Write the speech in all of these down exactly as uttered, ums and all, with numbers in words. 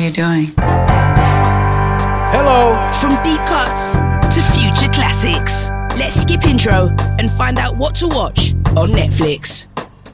you doing? Hello! From deep cuts to future classics, let's skip intro and find out what to watch on Netflix.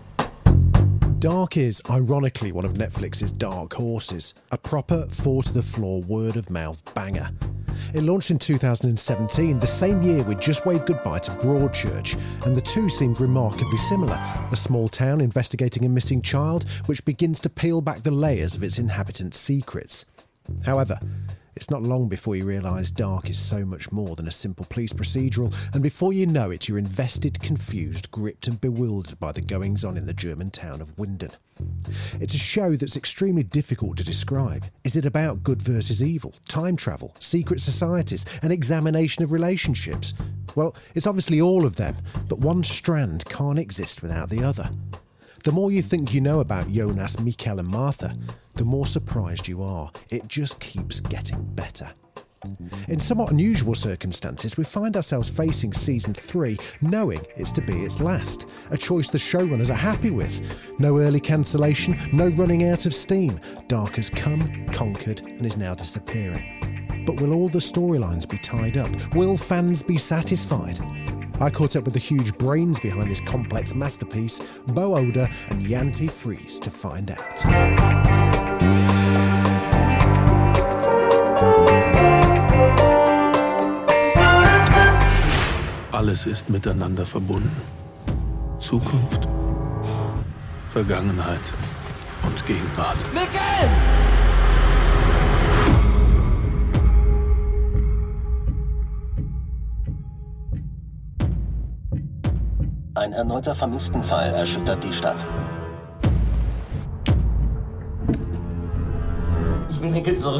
Dark is, ironically, one of Netflix's dark horses, a proper four-to-the-floor word-of-mouth banger. It launched in two thousand seventeen, the same year we'd just waved goodbye to Broadchurch, and the two seemed remarkably similar. A small town investigating a missing child, which begins to peel back the layers of its inhabitants' secrets. However, it's not long before you realise Dark is so much more than a simple police procedural, and before you know it, you're invested, confused, gripped and bewildered by the goings-on in the German town of Winden. It's a show that's extremely difficult to describe. Is it about good versus evil, time travel, secret societies, an examination of relationships? Well, it's obviously all of them, but one strand can't exist without the other. The more you think you know about Jonas, Mikael and Martha, the more surprised you are. It just keeps getting better. In somewhat unusual circumstances, we find ourselves facing season three, knowing it's to be its last. A choice the showrunners are happy with. No early cancellation, no running out of steam. Dark has come, conquered, and is now disappearing. But will all the storylines be tied up? Will fans be satisfied? I caught up with the huge brains behind this complex masterpiece, Bo Oder and Janti Fries, to find out. Alles ist miteinander verbunden. Zukunft, Vergangenheit und Gegenwart. Mikael! Ein erneuter Vermisstenfall erschüttert die Stadt. Ich bin Mikael zurück.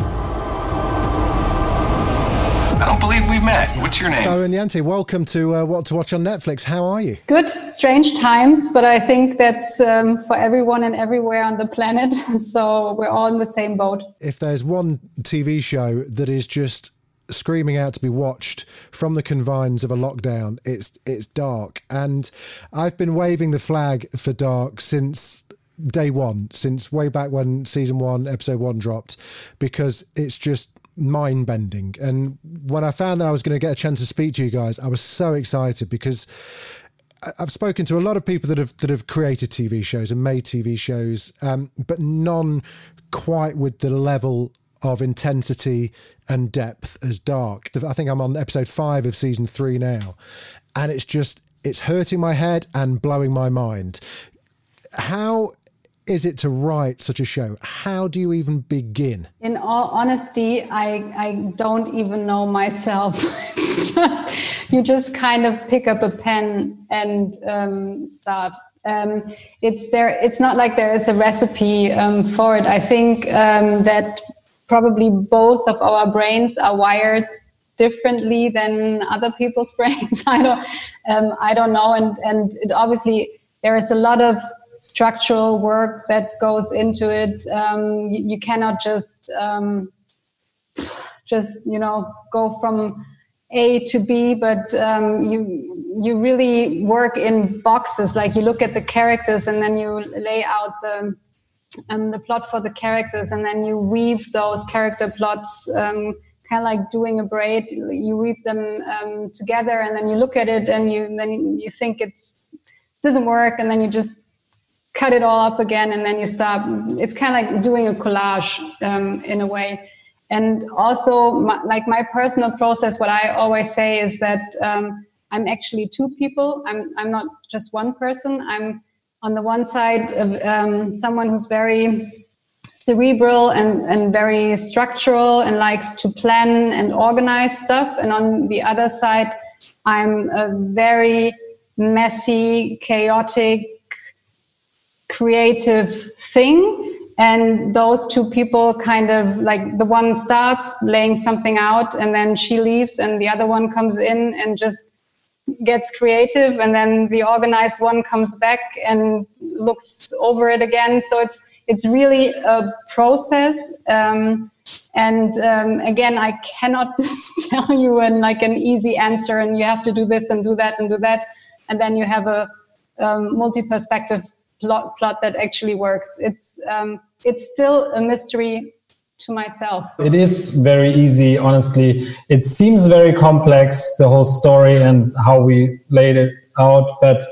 I don't believe we've met. What's your name? Bo and Janti, welcome to uh, What to Watch on Netflix. How are you? Good, strange times, but I think that's um, for everyone and everywhere on the planet. So we're all in the same boat. If there's one T V show that is just screaming out to be watched from the confines of a lockdown, it's it's Dark. And I've been waving the flag for Dark since day one, since way back when season one, episode one dropped, because it's just mind-bending. And when I found that I was going to get a chance to speak to you guys, I was so excited, because I've spoken to a lot of people that have that have created T V shows and made T V shows, um, but none quite with the level of intensity and depth as Dark. I think I'm on episode five of season three now, and it's just, it's hurting my head and blowing my mind. How is it to write such a show? How do you even begin? In all honesty, I, I don't even know myself. It's just, you just kind of pick up a pen and um, start. Um, it's there. It's not like there is a recipe um, for it. I think um, that probably both of our brains are wired differently than other people's brains. I don't, um, I don't know. And, and it obviously, there is a lot of structural work that goes into it. Um, you, you cannot just, um, just, you know, go from A to B, but um, you, you really work in boxes. Like you look at the characters and then you lay out the, Um, the plot for the characters, and then you weave those character plots, um, kind of like doing a braid. You weave them um, together, and then you look at it, and you then you think it's doesn't work, and then you just cut it all up again, and then you start. It's kind of like doing a collage um, in a way. And also, my, like my personal process, what I always say is that um, I'm actually two people. I'm I'm not just one person. I'm on the one side, of, um, someone who's very cerebral and, and very structural and likes to plan and organize stuff. And on the other side, I'm a very messy, chaotic, creative thing. And those two people kind of like, the one starts laying something out and then she leaves and the other one comes in and just gets creative, and then the organized one comes back and looks over it again. So it's it's really a process. Um, and um, again, I cannot tell you an, like an easy answer, and you have to do this and do that and do that, and then you have a um, multi-perspective plot, plot that actually works. It's um, it's still a mystery to myself. It is very easy, honestly. It seems very complex, the whole story and how we laid it out, but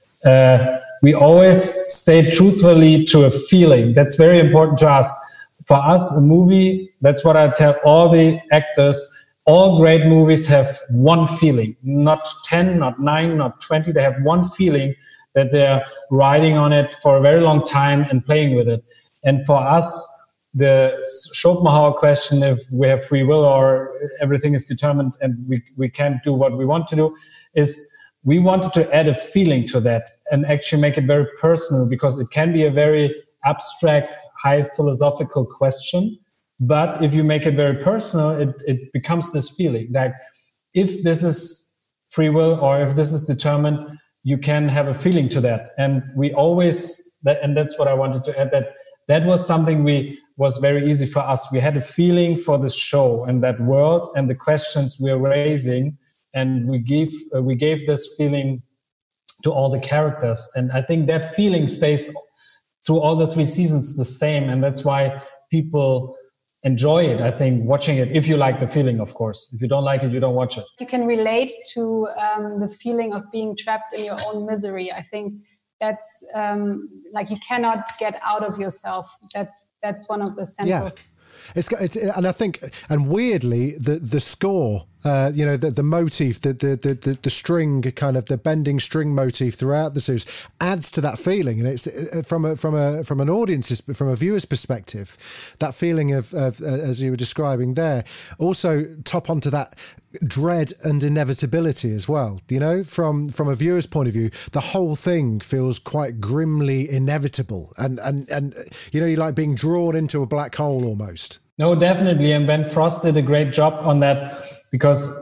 uh, we always stay truthfully to a feeling. That's very important to us. For us, a movie, that's what I tell all the actors. All great movies have one feeling, not ten, not nine, not twenty. They have one feeling that they're riding on it for a very long time and playing with it. And for us, the Schopenhauer question, if we have free will or everything is determined and we, we can't do what we want to do, is we wanted to add a feeling to that and actually make it very personal, because it can be a very abstract, high philosophical question. But if you make it very personal, it, it becomes this feeling that if this is free will or if this is determined, you can have a feeling to that. And we always, that, and that's what I wanted to add, that that was something we was very easy for us. We had a feeling for this show and that world and the questions we're raising, and we gave uh, we gave this feeling to all the characters. And I think that feeling stays through all the three seasons the same, and that's why people enjoy it, I think, watching it, if you like the feeling, of course. If you don't like it, you don't watch it. You can relate to um, the feeling of being trapped in your own misery. I think that's um, like you cannot get out of yourself. That's that's one of the central. Yeah. It's, it's and I think, and weirdly, the the score, uh, you know, the the motif, the, the the the string, kind of the bending string motif throughout the series adds to that feeling, and it's from a from a from an audience's, from a viewer's perspective, that feeling of, of uh, as you were describing there, also top onto that dread and inevitability as well. You know, from from a viewer's point of view, the whole thing feels quite grimly inevitable, and and and you know, you're like being drawn into a black hole almost. No, definitely. And Ben Frost did a great job on that, because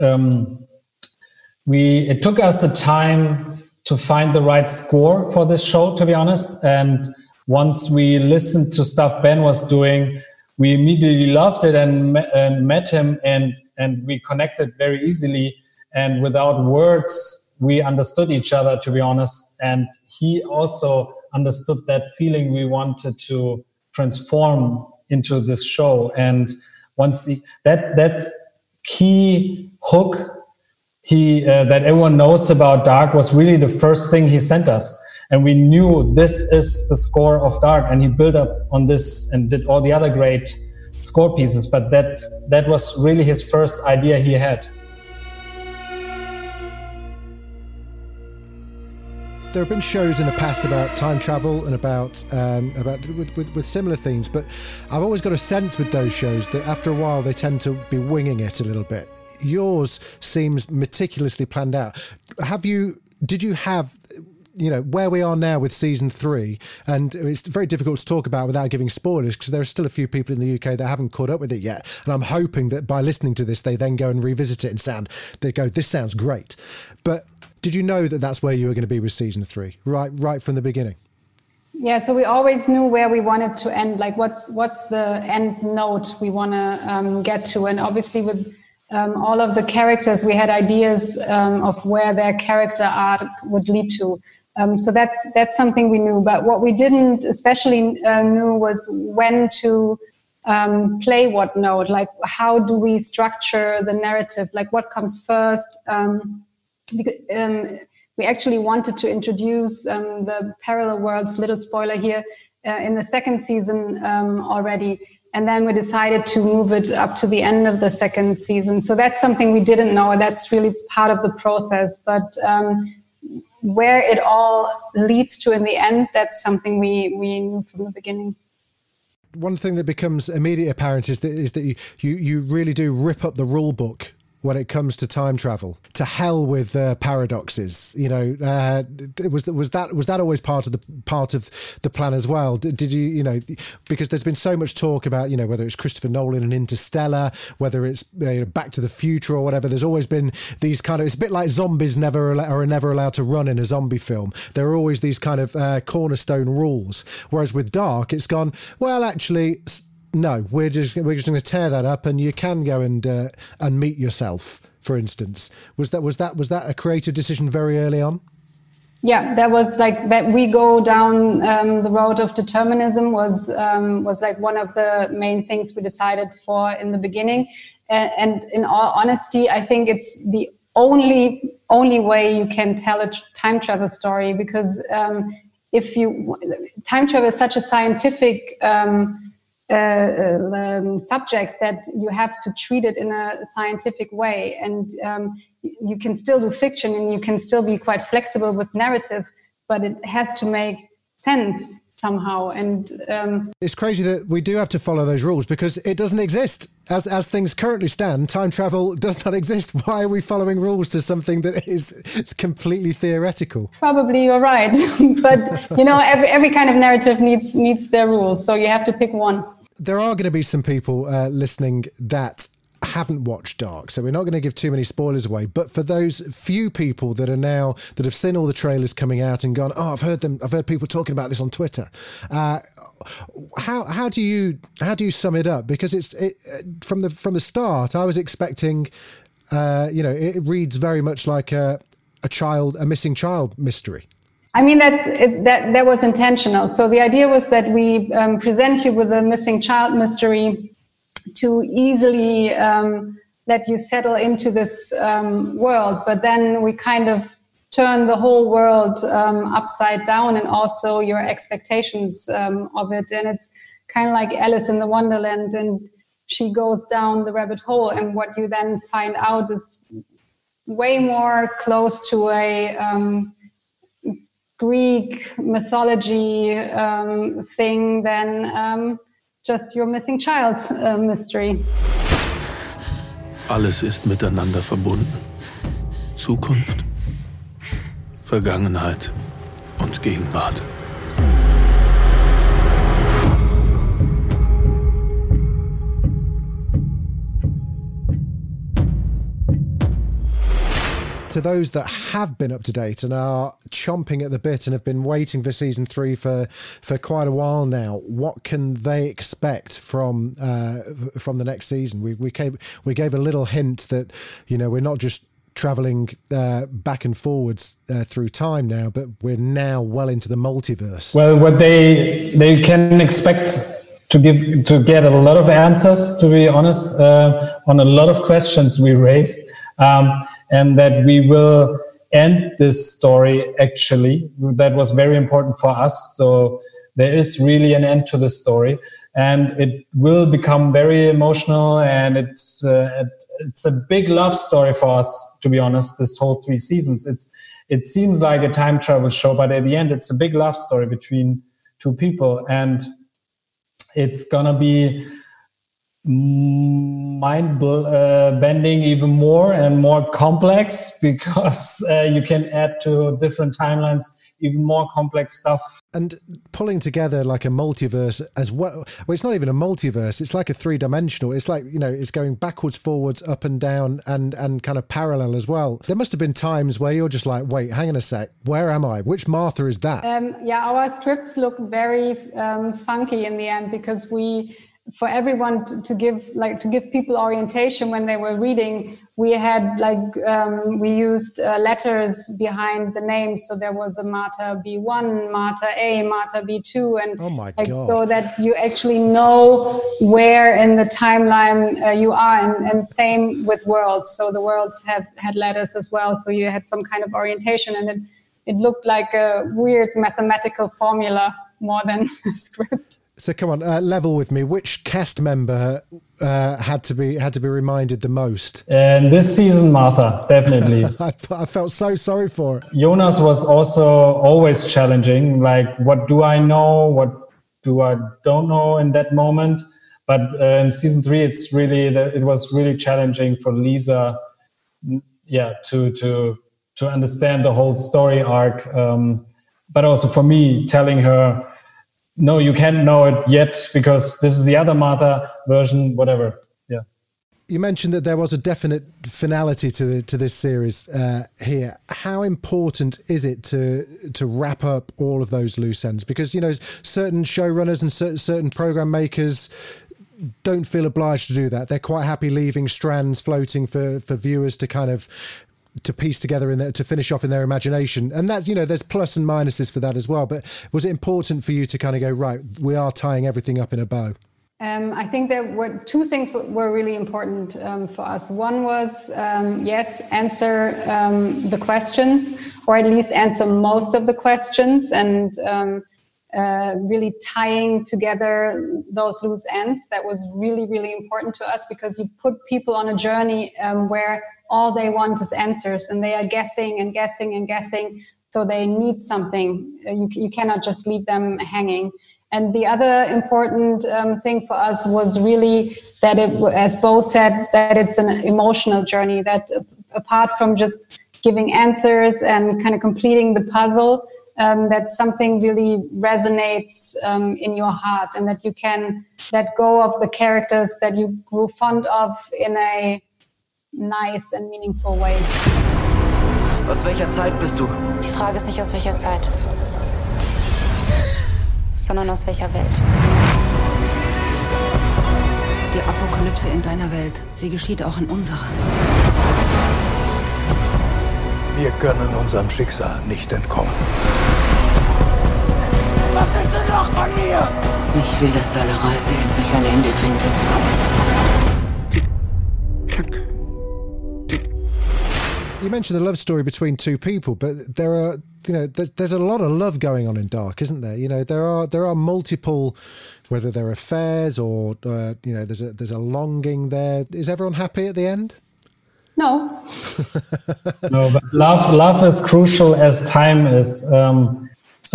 um, we it took us a time to find the right score for this show, to be honest. And once we listened to stuff Ben was doing, we immediately loved it and, me- and met him, and, and we connected very easily. And without words, we understood each other, to be honest. And he also understood that feeling we wanted to transform into this show. And once the, that that key hook he uh, that everyone knows about Dark was really the first thing he sent us, and we knew this is the score of Dark, and he built up on this and did all the other great score pieces, but that that was really his first idea he had. There have been shows in the past about time travel and about um, about with, with, with similar themes, but I've always got a sense with those shows that after a while they tend to be winging it a little bit. Yours seems meticulously planned out. Have you? Did you have? You know, where we are now with season three, and it's very difficult to talk about without giving spoilers, because there are still a few people in the U K that haven't caught up with it yet. And I'm hoping that by listening to this, they then go and revisit it and sound, they go, this sounds great. But did you know that that's where you were going to be with season three, right, right from the beginning? Yeah, so we always knew where we wanted to end, like what's what's the end note we want to um, get to. And obviously with um, all of the characters, we had ideas um, of where their character arc would lead to. Um, so that's that's something we knew. But what we didn't especially uh, knew was when to um, play what note. Like, how do we structure the narrative? Like, what comes first? Um, because, um, we actually wanted to introduce um, the parallel worlds, little spoiler here, uh, in the second season um, already. And then we decided to move it up to the end of the second season. So that's something we didn't know. That's really part of the process. But um, where it all leads to in the end, that's something we, we knew from the beginning. One thing that becomes immediately apparent is that is that you, you, you really do rip up the rule book when it comes to time travel. To hell with uh, paradoxes. You know, uh, was was that was that always part of the part of the plan as well? Did, did you you know, because there's been so much talk about, you know, whether it's Christopher Nolan and Interstellar, whether it's uh, you know, Back to the Future or whatever. There's always been these kind of, it's a bit like zombies never are never allowed to run in a zombie film. There are always these kind of uh, cornerstone rules. Whereas with Dark, it's gone, well, actually, no, we're just we're just going to tear that up, and you can go and uh, and meet yourself. For instance, was that was that was that a creative decision very early on? Yeah, that was like that. We go down um, the road of determinism was um, was like one of the main things we decided for in the beginning. And, and in all honesty, I think it's the only only way you can tell a tr- time travel story, because um, if you time travel is such a scientific um, uh, um, subject that you have to treat it in a scientific way, and um, you can still do fiction and you can still be quite flexible with narrative, but it has to make sense somehow. And um, it's crazy that we do have to follow those rules, because it doesn't exist. As as things currently stand, time travel does not exist. Why are we following rules to something that is completely theoretical? Probably you're right. But, you know, every every kind of narrative needs needs their rules. So you have to pick one. There are going to be some people uh, listening that haven't watched Dark, so we're not going to give too many spoilers away, but for those few people that are now that have seen all the trailers coming out and gone, oh, I've heard them I've heard people talking about this on Twitter, uh how how do you how do you sum it up? Because it's it, from the from the start I was expecting uh you know it reads very much like a a child a missing child mystery. I mean, that's it, that that was intentional. So the idea was that we um, present you with a missing child mystery to easily um, let you settle into this um, world. But then we kind of turn the whole world um, upside down, and also your expectations um, of it. And it's kind of like Alice in the Wonderland, and she goes down the rabbit hole. And what you then find out is way more close to a um, Greek mythology um, thing than um, just your missing child uh, mystery. Alles ist miteinander verbunden. Zukunft, Vergangenheit und Gegenwart. To those that have been up to date and are chomping at the bit and have been waiting for season three for, for quite a while now, what can they expect from uh, from the next season? We we gave we gave a little hint that, you know, we're not just traveling uh, back and forwards uh, through time now, but we're now well into the multiverse. Well, what they they can expect to give to get a lot of answers, to be honest, uh, on a lot of questions we raised. Um, and that we will end this story, actually. That was very important for us. So there is really an end to the story, and it will become very emotional, and it's uh, it's a big love story for us, to be honest, this whole three seasons. It's It seems like a time travel show, but at the end, it's a big love story between two people, and it's gonna be mind uh, bending even more and more complex, because uh, you can add to different timelines even more complex stuff. And pulling together like a multiverse as well. Well, it's not even a multiverse. It's like a three dimensional. It's like, you know, it's going backwards, forwards, up and down, and, and kind of parallel as well. There must have been times where you're just like, wait, hang on a sec. Where am I? Which Martha is that? Um, yeah, our scripts look very um, funky in the end, because we, for everyone to, to give like to give people orientation when they were reading, we had like um, we used uh, letters behind the names. So there was a Martha B one, Martha A, Martha B two, and oh my like, God. so that you actually know where in the timeline uh, you are, and, and same with worlds. So the worlds have had letters as well. So you had some kind of orientation, and it it looked like a weird mathematical formula more than a script. So come on, uh, level with me. Which cast member uh, had to be had to be reminded the most? And this season, Martha, definitely. I, I felt so sorry for her. Jonas was also always challenging. Like, what do I know? What do I don't know in that moment? But uh, in season three, it's really it was really challenging for Lisa, yeah, to to to understand the whole story arc. Um, but also for me, telling her, no, you can't know it yet, because this is the other Martha version, whatever. Yeah. You mentioned that there was a definite finality to the, to this series uh, here. How important is it to to wrap up all of those loose ends? Because, you know, certain showrunners and certain, certain program makers don't feel obliged to do that. They're quite happy leaving strands floating for, for viewers to kind of to piece together in there, to finish off in their imagination. And that, you know, there's plus and minuses for that as well. But was it important for you to kind of go, right, we are tying everything up in a bow? Um, I think there were two things that were really important um, for us. One was, um, yes, answer um, the questions, or at least answer most of the questions, and um, uh, really tying together those loose ends. That was really, really important to us, because you put people on a journey um, where all they want is answers, and they are guessing and guessing and guessing. So they need something. You, you cannot just leave them hanging. And the other important um, thing for us was really that it, as Bo said, that it's an emotional journey, that uh, apart from just giving answers and kind of completing the puzzle, um, that something really resonates um, in your heart, and that you can let go of the characters that you grew fond of in a nice and meaningful way. Aus welcher Zeit bist du? Die Frage ist nicht aus welcher Zeit, sondern aus welcher Welt. Die Apokalypse in deiner Welt, sie geschieht auch in unserer. Wir können unserem Schicksal nicht entkommen. Was willst du noch von mir? Ich will, dass deine Reise endlich ein Ende findet. You mentioned the love story between two people, but there are, you know, there's, there's a lot of love going on in Dark, isn't there? You know, there are there are multiple, whether they're affairs or uh, you know, there's a there's a longing there. Is everyone happy at the end? No. No, but love love is crucial as time is. Um,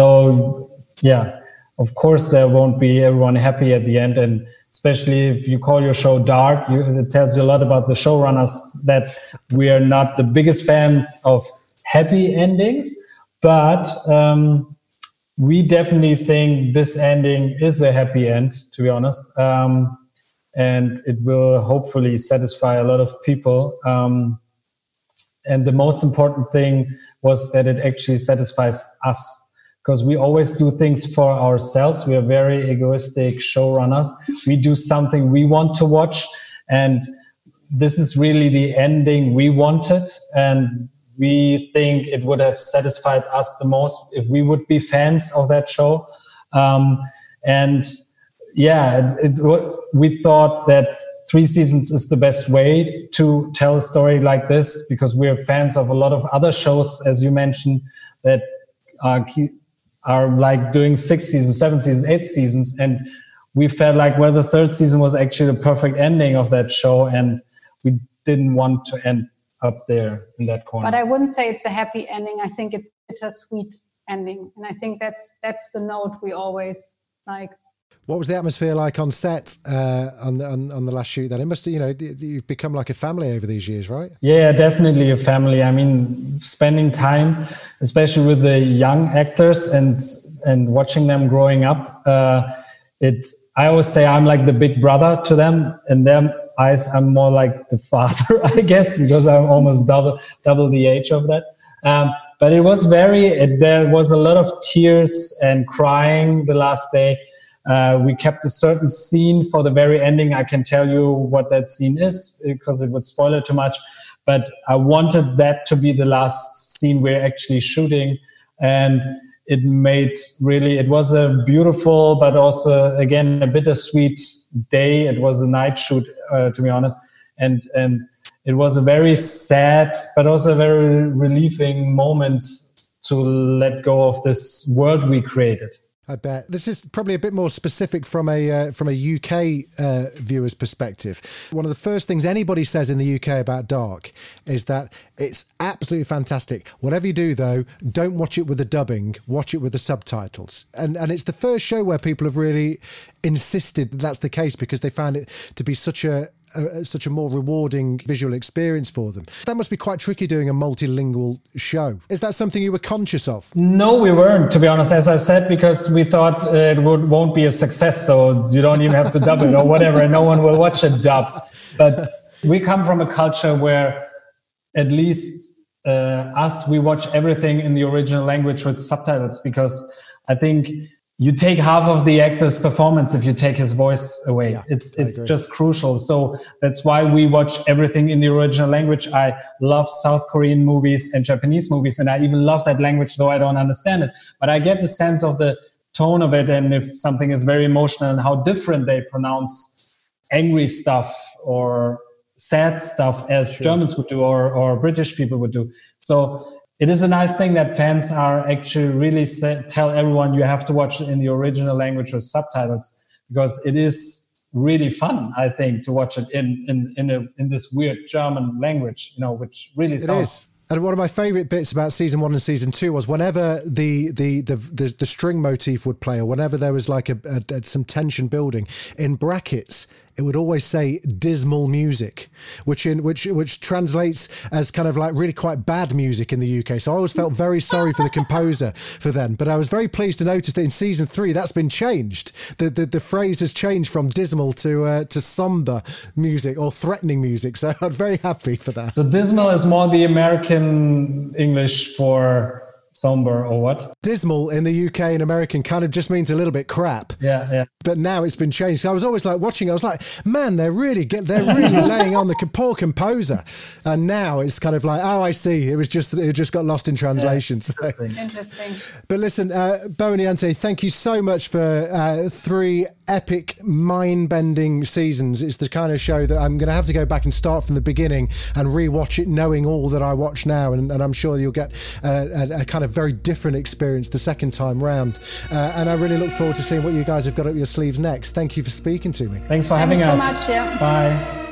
so yeah, of course there won't be everyone happy at the end, and especially if you call your show Dark, you, it tells you a lot about the showrunners that we are not the biggest fans of happy endings, but um, we definitely think this ending is a happy end, to be honest. Um, and it will hopefully satisfy a lot of people. Um, and the most important thing was that it actually satisfies us, because we always do things for ourselves. We are very egoistic showrunners. We do something we want to watch, and this is really the ending we wanted. And we think it would have satisfied us the most if we would be fans of that show. Um, and yeah, it, it, we thought that three seasons is the best way to tell a story like this, because we're fans of a lot of other shows, as you mentioned, that are are like doing six seasons, seven seasons, eight seasons. And we felt like, well, the third season was actually the perfect ending of that show. And we didn't want to end up there in that corner. But I wouldn't say it's a happy ending. I think it's a bittersweet ending. And I think that's that's the note we always like. What was the atmosphere like on set uh, on, the, on on the last shoot then? It must, you know, you've become like a family over these years, right? Yeah, definitely a family. I mean, spending time, especially with the young actors and and watching them growing up, uh, it. I always say I'm like the big brother to them. In their eyes, I'm more like the father, I guess, because I'm almost double double the age of that. Um, but it was very. It, there was a lot of tears and crying the last day. Uh, we kept a certain scene for the very ending. I can tell you what that scene is because it would spoil it too much. But I wanted that to be the last scene we're actually shooting. And it made really, it was a beautiful, but also, again, a bittersweet day. It was a night shoot, uh, to be honest. And, and it was a very sad, but also a very relieving moment to let go of this world we created. I bet. This is probably a bit more specific from a uh, from a U K uh, viewer's perspective. One of the first things anybody says in the U K about Dark is that it's absolutely fantastic. Whatever you do, though, don't watch it with the dubbing. Watch it with the subtitles. And and it's the first show where people have really insisted that that's the case because they found it to be such a Uh, such a more rewarding visual experience for them. That must be quite tricky doing a multilingual show. Is that something you were conscious of? No, we weren't, to be honest, as I said, because we thought uh, it would, won't be a success, so you don't even have to dub it or whatever, and no one will watch it dubbed. But we come from a culture where at least uh, us, we watch everything in the original language with subtitles, because I think you take half of the actor's performance if you take his voice away. Yeah, it's it's just crucial. So that's why we watch everything in the original language. I love South Korean movies and Japanese movies, and I even love that language, though I don't understand it. But I get the sense of the tone of it, and if something is very emotional and how different they pronounce angry stuff or sad stuff as sure. Germans would do or, or British people would do. So it is a nice thing that fans are actually really say, tell everyone you have to watch it in the original language with subtitles, because it is really fun, I think, to watch it in in in, a, in this weird German language, you know, which really sounds... It is. And one of my favourite bits about season one and season two was whenever the the the the, the string motif would play, or whenever there was like a, a, a some tension building, in brackets it would always say dismal music, which in which which translates as kind of like really quite bad music in the U K. So I always felt very sorry for the composer for them. But I was very pleased to notice that in season three that's been changed. The the, the phrase has changed from dismal to uh, to somber music or threatening music. So I'm very happy for that. So dismal is more the American English for somber, or what? Dismal in the U K and American kind of just means a little bit crap. Yeah, yeah. But now it's been changed. So I was always like watching, I was like, man, they're really get, they're really laying on the poor composer. And now it's kind of like, oh, I see. It was just it just got lost in translation. Yeah, interesting. So. interesting. But listen, uh, Bo and Iante, thank you so much for uh, three epic, mind-bending seasons. It's the kind of show that I'm going to have to go back and start from the beginning and rewatch it, knowing all that I watch now. And, and I'm sure you'll get uh, a, a kind of a very different experience the second time round. Uh, and I really look forward to seeing what you guys have got up your sleeves next. Thank you for speaking to me. Thanks for having Thanks us. so much. Yeah. Bye.